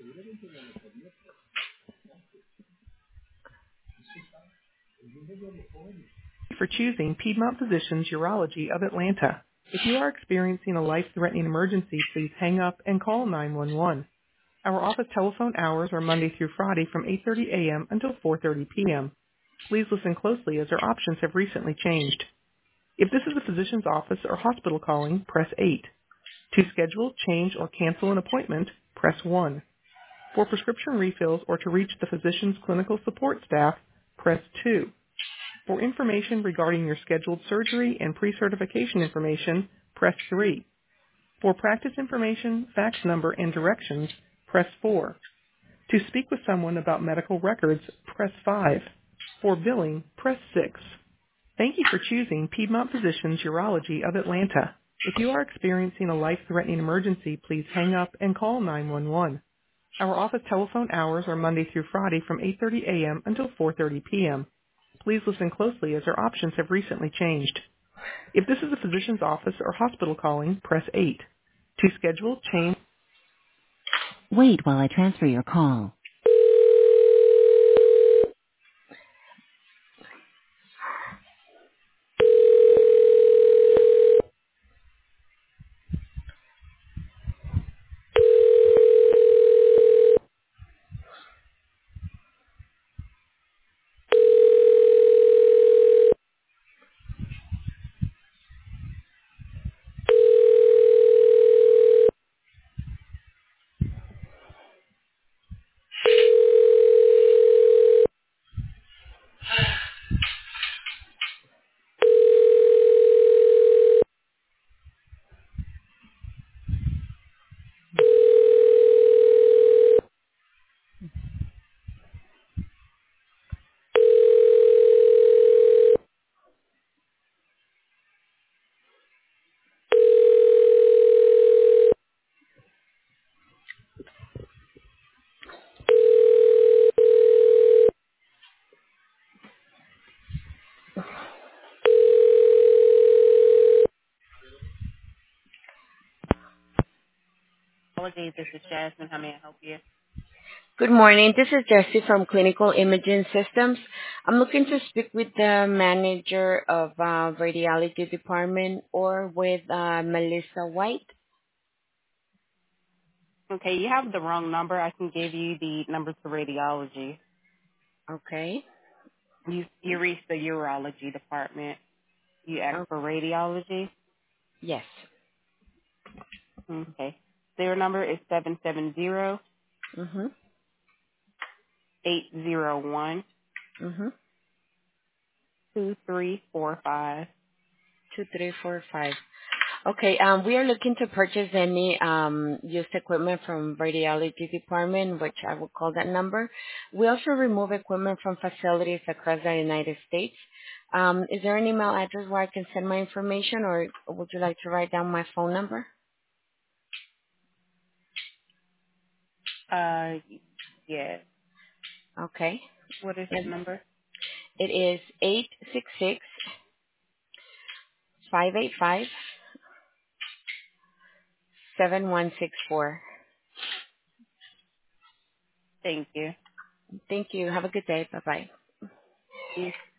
For choosing Piedmont Physicians Urology of Atlanta. If you are experiencing a life-threatening emergency, please hang up and call 911. Our office telephone hours are Monday through Friday from 8:30 a.m. until 4:30 p.m. Please listen closely as our options have recently changed. If this is a physician's office or hospital calling, press 8. To schedule, change, or cancel an appointment, press 1. For prescription refills or to reach the physician's clinical support staff, press 2. For information regarding your scheduled surgery and pre-certification information, press 3. For practice information, fax number, and directions, press 4. To speak with someone about medical records, press 5. For billing, press 6. Thank you for choosing Piedmont Physicians Urology of Atlanta. If you are experiencing a life-threatening emergency, please hang up and call 911. Our office telephone hours are Monday through Friday from 8:30 a.m. until 4:30 p.m. Please listen closely as our options have recently changed. If this is a physician's office or hospital calling, press 8. To schedule, change. Wait while I transfer your call. Apologies, this is Jasmine. How may I help you? Good morning. This is Jessie from Clinical Imaging Systems. I'm looking to speak with the manager of radiology department or with Melissa White. Okay, you have the wrong number. I can give you the number to radiology. Okay. You reached the urology department. You asked Oh, for radiology. yes. Okay. Their number is 770-801-2345. Mhm. Mhm. 2345. Okay. We are looking to purchase any used equipment from radiology department, which I will call that number. We also remove equipment from facilities across the United States. Is there an email address where I can send my information, or would you like to write down my phone number? Yes. Okay. What is the It number? it is 866-585-7164. Thank you. Thank you. Have a good day. Bye-bye. You